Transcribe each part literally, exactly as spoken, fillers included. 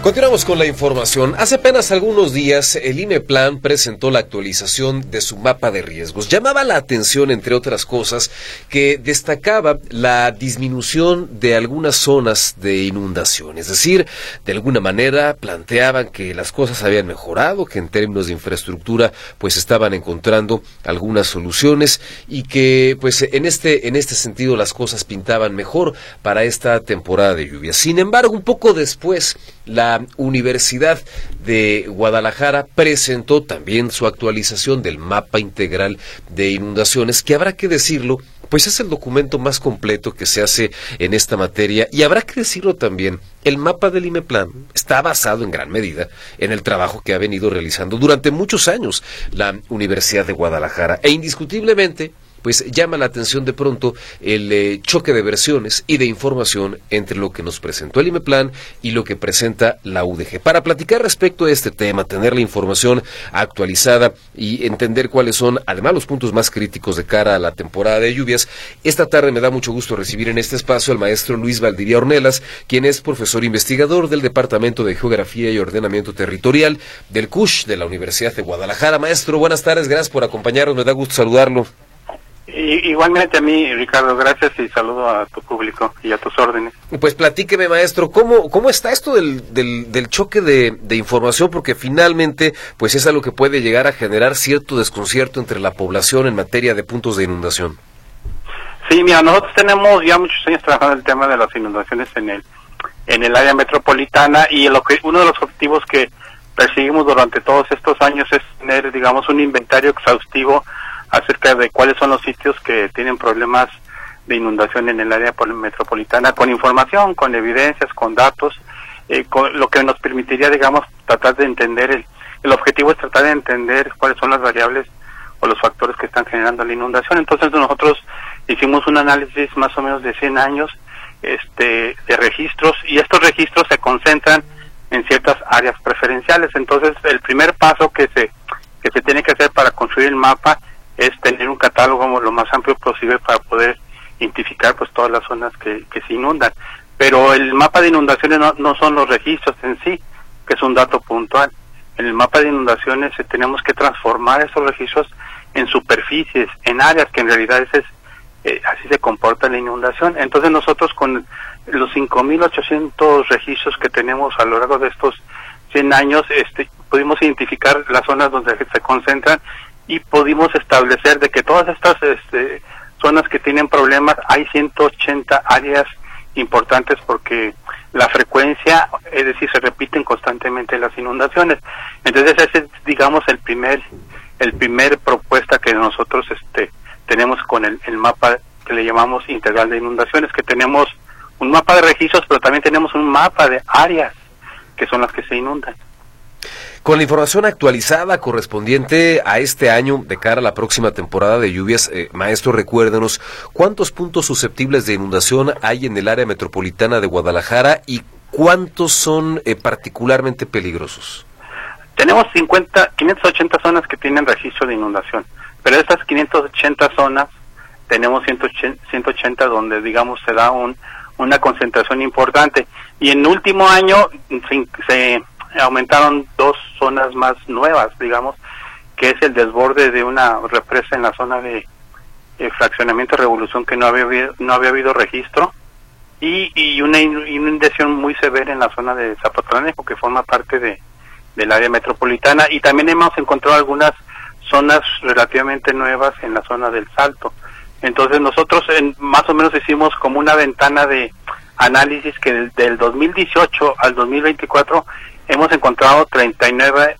Continuamos con la información. Hace apenas algunos días, el IMEPLAN presentó la actualización de su mapa de riesgos. Llamaba la atención, entre otras cosas, que destacaba la disminución de algunas zonas de inundación. Es decir, de alguna manera planteaban que las cosas habían mejorado, que en términos de infraestructura, pues estaban encontrando algunas soluciones y que, pues, en este, en este sentido las cosas pintaban mejor para esta temporada de lluvias. Sin embargo, un poco después, la Universidad de Guadalajara presentó también su actualización del mapa integral de inundaciones, que habrá que decirlo, pues es el documento más completo que se hace en esta materia, y habrá que decirlo también, el mapa del IMEPLAN está basado en gran medida en el trabajo que ha venido realizando durante muchos años la Universidad de Guadalajara, e indiscutiblemente pues llama la atención de pronto el eh, choque de versiones y de información entre lo que nos presentó el IMEPLAN y lo que presenta la U D G. Para platicar respecto a este tema, tener la información actualizada y entender cuáles son, además, los puntos más críticos de cara a la temporada de lluvias, esta tarde me da mucho gusto recibir en este espacio al maestro Luis Valdivia Ornelas, quien es profesor investigador del Departamento de Geografía y Ordenamiento Territorial del C U S H de la Universidad de Guadalajara. Maestro, buenas tardes, gracias por acompañarnos, me da gusto saludarlo. Igualmente a mí, Ricardo, gracias y saludo a tu público y a tus órdenes. Pues platíqueme, maestro, ¿cómo cómo está esto del del, del choque de, de información? Porque finalmente, pues es algo que puede llegar a generar cierto desconcierto entre la población en materia de puntos de inundación. Sí, mira, nosotros tenemos ya muchos años trabajando en el tema de las inundaciones en el en el área metropolitana, y el, uno de los objetivos que perseguimos durante todos estos años es tener, digamos, un inventario exhaustivo acerca de cuáles son los sitios que tienen problemas de inundación en el área metropolitana, con información, con evidencias, con datos, eh, con lo que nos permitiría, digamos, tratar de entender, el, el objetivo es tratar de entender cuáles son las variables o los factores que están generando la inundación. Entonces nosotros hicimos un análisis más o menos de cien años este, de registros, y estos registros se concentran en ciertas áreas preferenciales. Entonces el primer paso que se, que se tiene que hacer para construir el mapa es tener un catálogo lo más amplio posible para poder identificar pues todas las zonas que, que se inundan. Pero el mapa de inundaciones no, no son los registros en sí, que es un dato puntual. En el mapa de inundaciones eh, tenemos que transformar esos registros en superficies, en áreas que en realidad es, eh, así se comporta la inundación. Entonces nosotros con los cinco mil ochocientos registros que tenemos a lo largo de estos cien años, este, pudimos identificar las zonas donde se concentran, y pudimos establecer de que todas estas este, zonas que tienen problemas, hay ciento ochenta áreas importantes, porque la frecuencia, es decir, se repiten constantemente las inundaciones. Entonces ese es, digamos, el primer el primer propuesta que nosotros este tenemos con el, el mapa que le llamamos integral de inundaciones, que tenemos un mapa de registros, pero también tenemos un mapa de áreas que son las que se inundan. Con la información actualizada correspondiente a este año de cara a la próxima temporada de lluvias, eh, maestro, recuérdenos, ¿cuántos puntos susceptibles de inundación hay en el área metropolitana de Guadalajara y cuántos son eh, particularmente peligrosos? Tenemos cincuenta, quinientas ochenta zonas que tienen registro de inundación, pero de estas quinientas ochenta zonas tenemos ciento ochenta donde, digamos, se da un, una concentración importante, y en el último año se, se aumentaron dos zonas más nuevas, digamos, que es el desborde de una represa en la zona de eh, fraccionamiento Revolución, que no había habido, no había habido registro, y, y una inundación muy severa en la zona de Zapotlanejo, que forma parte de del área metropolitana, y también hemos encontrado algunas zonas relativamente nuevas en la zona del Salto. Entonces nosotros en, más o menos hicimos como una ventana de análisis que del, del dos mil dieciocho al dos mil veinticuatro hemos encontrado treinta y nueve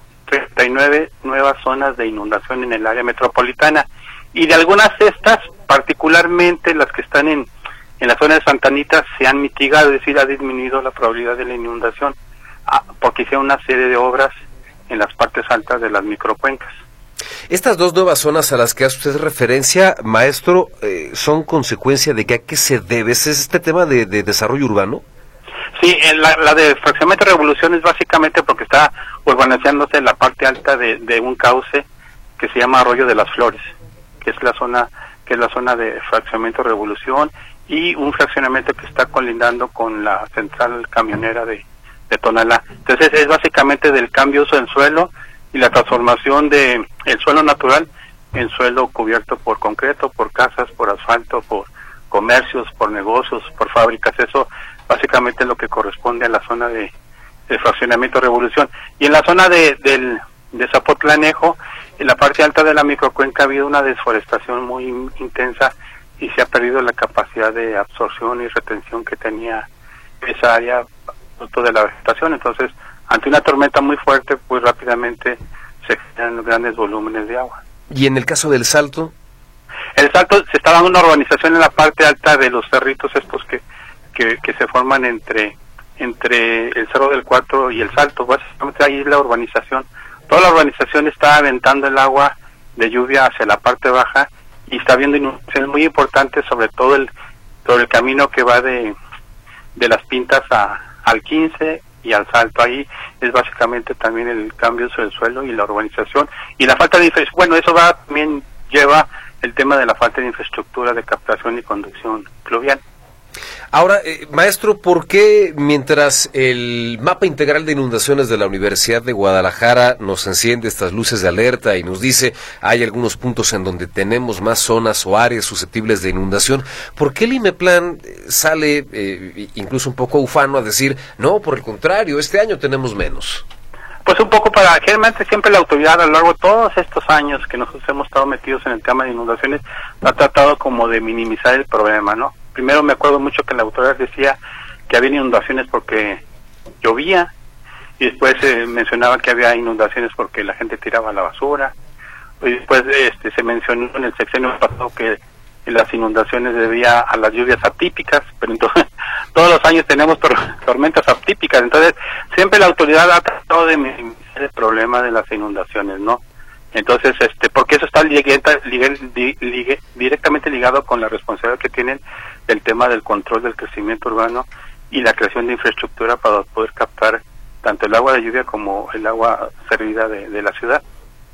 nuevas zonas de inundación en el área metropolitana, y de algunas de estas, particularmente las que están en, en la zona de Santa Anita, se han mitigado, es decir, ha disminuido la probabilidad de la inundación, porque hicieron una serie de obras en las partes altas de las microcuencas. Estas dos nuevas zonas a las que hace usted referencia, maestro, eh, ¿son consecuencia de que a qué se debe? ¿Es este tema de, de desarrollo urbano? Sí, la, la de fraccionamiento Revolución es básicamente porque está urbanizándose en la parte alta de, de un cauce que se llama Arroyo de las Flores, que es la zona que es la zona de fraccionamiento Revolución, y un fraccionamiento que está colindando con la central camionera de de Tonalá. Entonces es básicamente del cambio de uso del suelo y la transformación de el suelo natural en suelo cubierto por concreto, por casas, por asfalto, por comercios, por negocios, por fábricas. Eso básicamente es lo que corresponde a la zona de, de fraccionamiento Revolución. Y en la zona de, del, de Zapotlanejo, en la parte alta de la microcuenca ha habido una desforestación muy intensa y se ha perdido la capacidad de absorción y retención que tenía esa área producto de la vegetación. Entonces, ante una tormenta muy fuerte, pues rápidamente se generan grandes volúmenes de agua. ¿Y en el caso del Salto? El Salto, se está dando una urbanización en la parte alta de los cerritos estos que, que, que se forman entre entre el Cerro del Cuatro y el Salto. Básicamente ahí es la urbanización. Toda la urbanización está aventando el agua de lluvia hacia la parte baja y está habiendo inundaciones muy importantes, sobre todo el sobre el camino que va de, de las Pintas a, al quince y al Salto. Ahí es básicamente también el cambio sobre el suelo y la urbanización y la falta de infraestructura. Bueno, eso va también lleva el tema de la falta de infraestructura de captación y conducción pluvial. Ahora, eh, maestro, ¿por qué mientras el mapa integral de inundaciones de la Universidad de Guadalajara nos enciende estas luces de alerta y nos dice hay algunos puntos en donde tenemos más zonas o áreas susceptibles de inundación, ¿por qué el IMEPLAN sale eh, incluso un poco ufano a decir, no, por el contrario, este año tenemos menos? Pues un poco para, generalmente siempre la autoridad a lo largo de todos estos años que nosotros hemos estado metidos en el tema de inundaciones ha tratado como de minimizar el problema, ¿no? Primero me acuerdo mucho que la autoridad decía que había inundaciones porque llovía y después eh, mencionaba que había inundaciones porque la gente tiraba la basura y después este se mencionó en el sexenio pasado que las inundaciones debía a las lluvias atípicas, pero entonces todos los años tenemos tor tormentas atípicas, entonces siempre la autoridad ha tratado de minimizar el problema de las inundaciones, ¿no? Entonces, este, porque eso está ligueta, ligue, ligue, directamente ligado con la responsabilidad que tienen del tema del control del crecimiento urbano y la creación de infraestructura para poder captar tanto el agua de lluvia como el agua servida de, de la ciudad.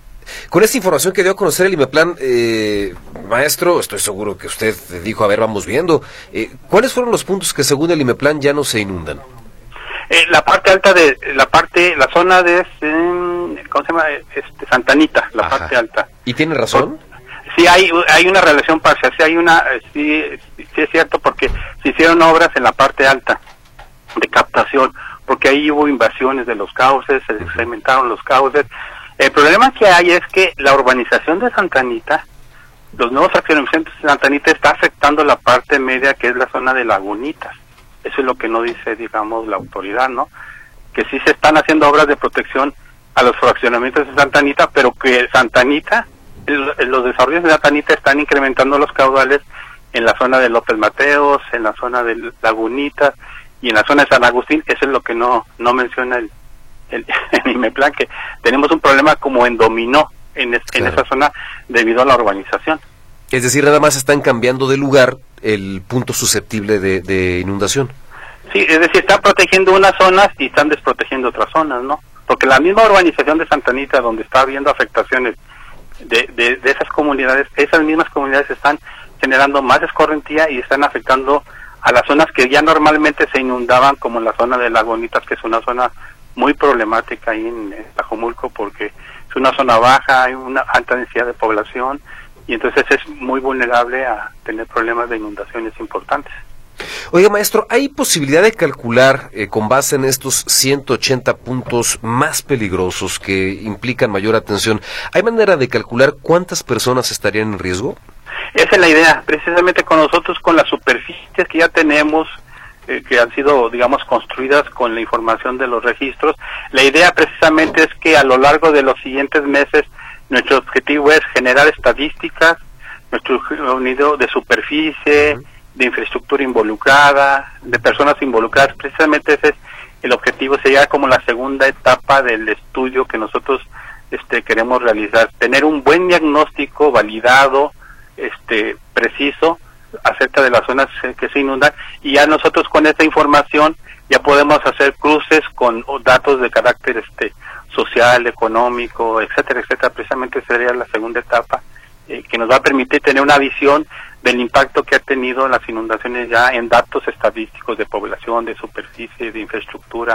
Con esta información que dio a conocer el IMEPLAN, eh, maestro, estoy seguro que usted dijo, a ver, vamos viendo, eh, ¿cuáles fueron los puntos que según el IMEPLAN ya no se inundan? Eh, la parte alta de, la parte, la zona de, eh, ¿cómo se llama? Este, Santa Anita, la Ajá. parte alta. ¿Y tiene razón? Sí, hay hay una relación parcial, sí hay una, sí, sí es cierto, porque se hicieron obras en la parte alta de captación, porque ahí hubo invasiones de los cauces, se cementaron los cauces. El problema que hay es que la urbanización de Santa Anita, los nuevos fraccionamientos de Santa Anita está afectando la parte media, que es la zona de Lagunitas. Eso es lo que no dice, digamos, la autoridad, ¿no? Que sí se están haciendo obras de protección a los fraccionamientos de Santa Anita, pero que Santa Anita, el, los desarrollos de Santa Anita están incrementando los caudales en la zona de López Mateos, en la zona de Lagunitas y en la zona de San Agustín. Eso es lo que no no menciona el, el, el IMEPLAN, que tenemos un problema como en dominó en, es, claro. en esa zona debido a la urbanización. Es decir, nada más están cambiando de lugar el punto susceptible de, de inundación. Sí, es decir, están protegiendo unas zonas y están desprotegiendo otras zonas, ¿no? Porque la misma urbanización de Santa Anita, donde está habiendo afectaciones de, de, de esas comunidades, esas mismas comunidades están generando más escorrentía y están afectando a las zonas que ya normalmente se inundaban, como la zona de Lagunitas, que es una zona muy problemática ahí en, en Tlajomulco, porque es una zona baja, hay una alta densidad de población, y entonces es muy vulnerable a tener problemas de inundaciones importantes. Oiga, maestro, ¿hay posibilidad de calcular, eh, con base en estos ciento ochenta puntos más peligrosos que implican mayor atención, ¿hay manera de calcular cuántas personas estarían en riesgo? Esa es la idea, precisamente con nosotros, con las superficies que ya tenemos, eh, que han sido, digamos, construidas con la información de los registros, la idea precisamente es que a lo largo de los siguientes meses nuestro objetivo es generar estadísticas, nuestro unido de superficie, de infraestructura involucrada, de personas involucradas. Precisamente ese es el objetivo, sería como la segunda etapa del estudio que nosotros este, queremos realizar, tener un buen diagnóstico validado, este, preciso, acerca de las zonas que se inundan, y ya nosotros con esta información ya podemos hacer cruces con datos de carácter este social, económico, etcétera, etcétera. Precisamente sería la segunda etapa, eh, que nos va a permitir tener una visión del impacto que ha tenido las inundaciones ya en datos estadísticos de población, de superficie, de infraestructura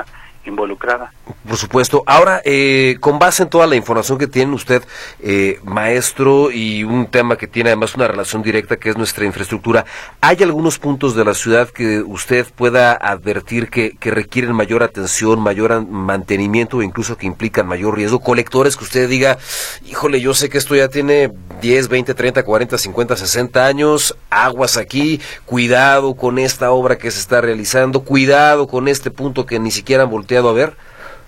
involucrada. Por supuesto. Ahora, eh, con base en toda la información que tiene usted, eh, maestro, y un tema que tiene además una relación directa, que es nuestra infraestructura, ¿hay algunos puntos de la ciudad que usted pueda advertir que, que requieren mayor atención, mayor mantenimiento o incluso que implican mayor riesgo? Colectores que usted diga, híjole, yo sé que esto ya tiene diez, veinte, treinta, cuarenta, cincuenta, sesenta años, aguas aquí, cuidado con esta obra que se está realizando, cuidado con este punto que ni siquiera han volteado a ver.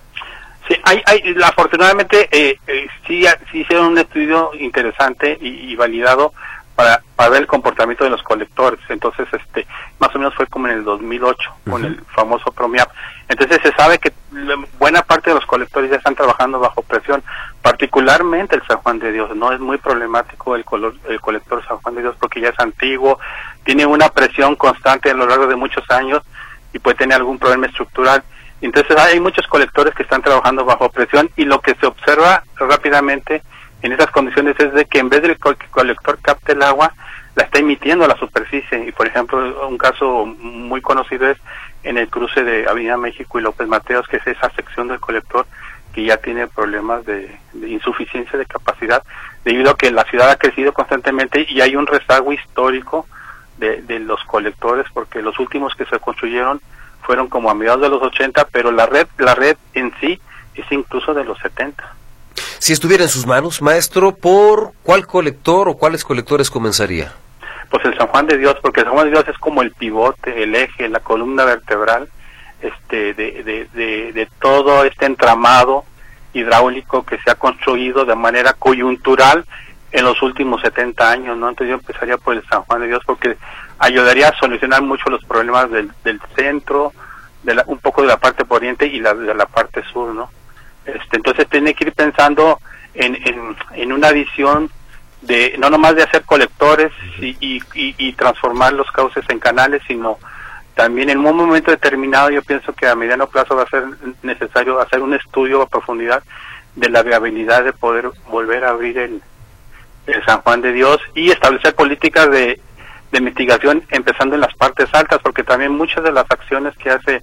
Sí, hay, hay, afortunadamente eh, eh, sí, sí hicieron un estudio interesante y, y validado para, para ver el comportamiento de los colectores. Entonces, este, más o menos fue como en el dos mil ocho, uh-huh, con el famoso PROMIAP. Entonces se sabe que buena parte de los colectores ya están trabajando bajo presión, particularmente el San Juan de Dios. No es muy problemático el, color, el colector San Juan de Dios porque ya es antiguo, tiene una presión constante a lo largo de muchos años y puede tener algún problema estructural. Entonces hay muchos colectores que están trabajando bajo presión y lo que se observa rápidamente en esas condiciones es de que en vez del que el colector capte el agua, la está emitiendo a la superficie. Y por ejemplo, un caso muy conocido es en el cruce de Avenida México y López Mateos, que es esa sección del colector que ya tiene problemas de, de insuficiencia de capacidad, debido a que la ciudad ha crecido constantemente y hay un rezago histórico de, de los colectores, porque los últimos que se construyeron fueron como a mediados de los ochenta, pero la red la red en sí es incluso de los setenta. Si estuviera en sus manos, maestro, ¿por cuál colector o cuáles colectores comenzaría? Pues el San Juan de Dios, porque el San Juan de Dios es como el pivote, el eje, la columna vertebral este de, de, de, de todo este entramado hidráulico que se ha construido de manera coyuntural en los últimos setenta años, ¿no? Entonces yo empezaría por el San Juan de Dios porque ayudaría a solucionar mucho los problemas del, del centro, de la, un poco de la parte poniente y la, de la parte sur, ¿no? Este, entonces tiene que ir pensando en, en, en una visión de no nomás de hacer colectores y, y, y, y transformar los cauces en canales, sino también en un momento determinado yo pienso que a mediano plazo va a ser necesario hacer un estudio a profundidad de la viabilidad de poder volver a abrir el, el San Juan de Dios y establecer políticas de, de mitigación empezando en las partes altas, porque también muchas de las acciones que hace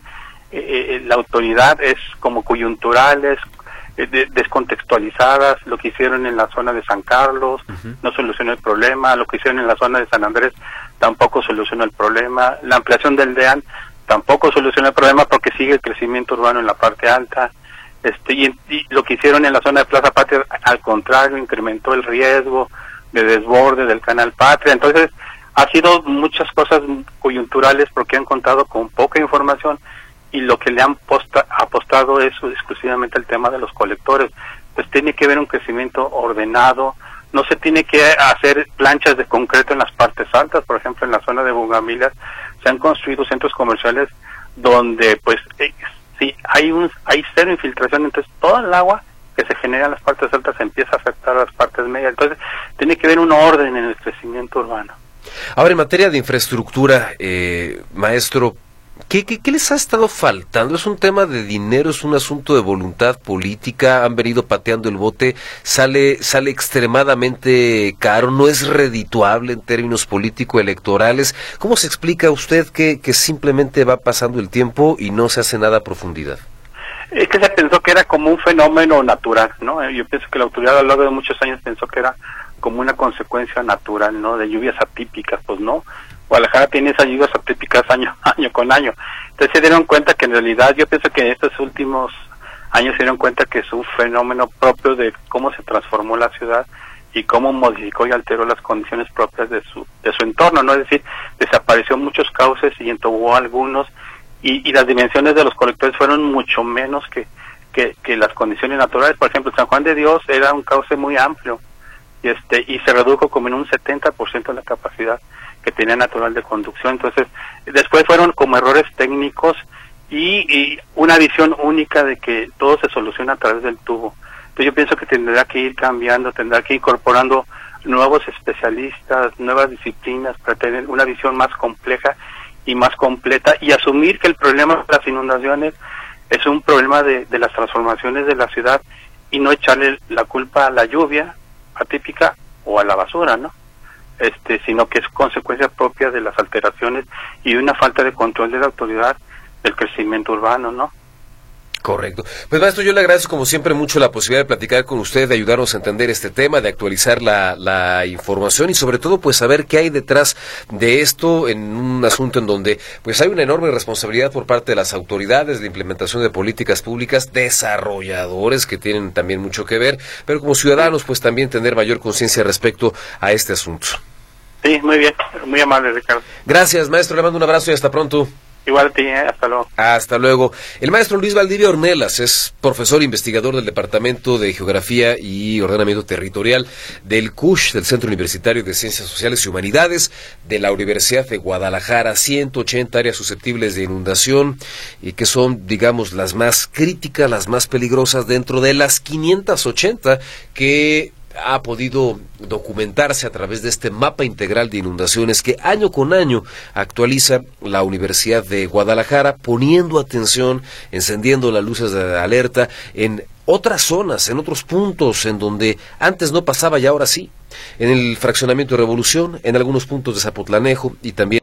eh, la autoridad es como coyunturales, eh, de, descontextualizadas. Lo que hicieron en la zona de San Carlos uh-huh. no solucionó el problema, lo que hicieron en la zona de San Andrés tampoco solucionó el problema, la ampliación del DEAN tampoco solucionó el problema porque sigue el crecimiento urbano en la parte alta. Este, y, y lo que hicieron en la zona de Plaza Patria, al contrario, incrementó el riesgo de desborde del Canal Patria. Entonces, ha sido muchas cosas coyunturales porque han contado con poca información y lo que le han posta, apostado es exclusivamente el tema de los colectores. Pues tiene que haber un crecimiento ordenado, no se tiene que hacer planchas de concreto en las partes altas. Por ejemplo, en la zona de Bugambilias se han construido centros comerciales donde pues eh, sí hay un hay cero infiltración, entonces toda el agua que se genera en las partes altas empieza a afectar a las partes medias. Entonces tiene que haber un orden en el crecimiento urbano. Ahora, en materia de infraestructura, eh, maestro, ¿qué, qué, ¿qué les ha estado faltando? ¿Es un tema de dinero? ¿Es un asunto de voluntad política? ¿Han venido pateando el bote? ¿Sale, sale extremadamente caro? ¿No es redituable en términos político-electorales? ¿Cómo se explica usted que, que simplemente va pasando el tiempo y no se hace nada a profundidad? Es que se pensó que era como un fenómeno natural, ¿no? Yo pienso que la autoridad a lo largo de muchos años pensó que era como una consecuencia natural, ¿no? De lluvias atípicas, pues no. Guadalajara tiene esas lluvias atípicas año, año con año. Entonces se dieron cuenta que en realidad, yo pienso que en estos últimos años se dieron cuenta que es un fenómeno propio de cómo se transformó la ciudad y cómo modificó y alteró las condiciones propias de su de su entorno, ¿no? Es decir, desapareció muchos cauces y entubó algunos, y, y las dimensiones de los colectores fueron mucho menos que, que, que las condiciones naturales. Por ejemplo, San Juan de Dios era un cauce muy amplio, y este y se redujo como en un setenta por ciento la capacidad que tenía natural de conducción. Entonces después fueron como errores técnicos y, y una visión única de que todo se soluciona a través del tubo. Entonces yo pienso que tendrá que ir cambiando, tendrá que ir incorporando nuevos especialistas, nuevas disciplinas para tener una visión más compleja y más completa, y asumir que el problema de las inundaciones es un problema de, de las transformaciones de la ciudad y no echarle la culpa a la lluvia atípica o a la basura, ¿no? Este, sino que es consecuencia propia de las alteraciones y de una falta de control de la autoridad del crecimiento urbano, ¿no? Correcto. Pues maestro, yo le agradezco como siempre mucho la posibilidad de platicar con usted, de ayudarnos a entender este tema, de actualizar la, la información y sobre todo pues saber qué hay detrás de esto en un asunto en donde pues hay una enorme responsabilidad por parte de las autoridades de implementación de políticas públicas, desarrolladores que tienen también mucho que ver, pero como ciudadanos pues también tener mayor conciencia respecto a este asunto. Sí, muy bien, muy amable, Ricardo. Gracias, maestro, le mando un abrazo y hasta pronto. Igual a ti, ¿eh? Hasta luego. Hasta luego. El maestro Luis Valdivia Ornelas es profesor investigador del Departamento de Geografía y Ordenamiento Territorial del C U S H, del Centro Universitario de Ciencias Sociales y Humanidades de la Universidad de Guadalajara. ciento ochenta áreas susceptibles de inundación y que son, digamos, las más críticas, las más peligrosas dentro de las quinientas ochenta que ha podido documentarse a través de este mapa integral de inundaciones que año con año actualiza la Universidad de Guadalajara, poniendo atención, encendiendo las luces de alerta en otras zonas, en otros puntos en donde antes no pasaba y ahora sí, en el fraccionamiento de Revolución, en algunos puntos de Zapotlanejo y también